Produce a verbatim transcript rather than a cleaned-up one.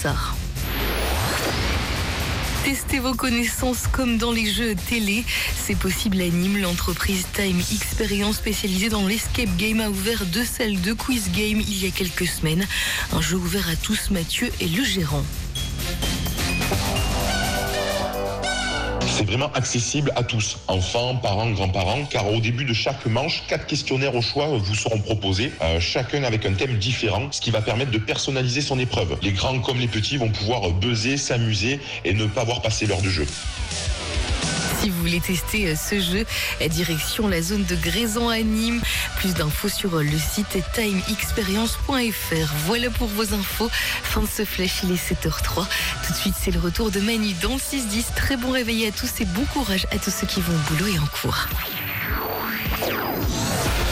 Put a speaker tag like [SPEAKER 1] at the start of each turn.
[SPEAKER 1] Ponsard. Testez vos connaissances comme dans les jeux télé. C'est possible à Nîmes. L'entreprise Time Experience spécialisée dans l'escape game a ouvert deux salles de quiz game il y a quelques semaines. Un jeu ouvert à tous. Mathieu est le gérant.
[SPEAKER 2] C'est vraiment accessible à tous, enfants, parents, grands-parents, car au début de chaque manche, quatre questionnaires au choix vous seront proposés, euh, chacun avec un thème différent, ce qui va permettre de personnaliser son épreuve. Les grands comme les petits vont pouvoir buzzer, s'amuser et ne pas voir passer l'heure de jeu.
[SPEAKER 1] Si vous voulez tester ce jeu, direction la zone de Grézan à Nîmes. Plus d'infos sur le site time experience point f r. Voilà pour vos infos. Fin de ce flash, il est sept heures zéro trois. Tout de suite, c'est le retour de Manu dans le six dix. Très bon réveil à tous et bon courage à tous ceux qui vont au boulot et en cours.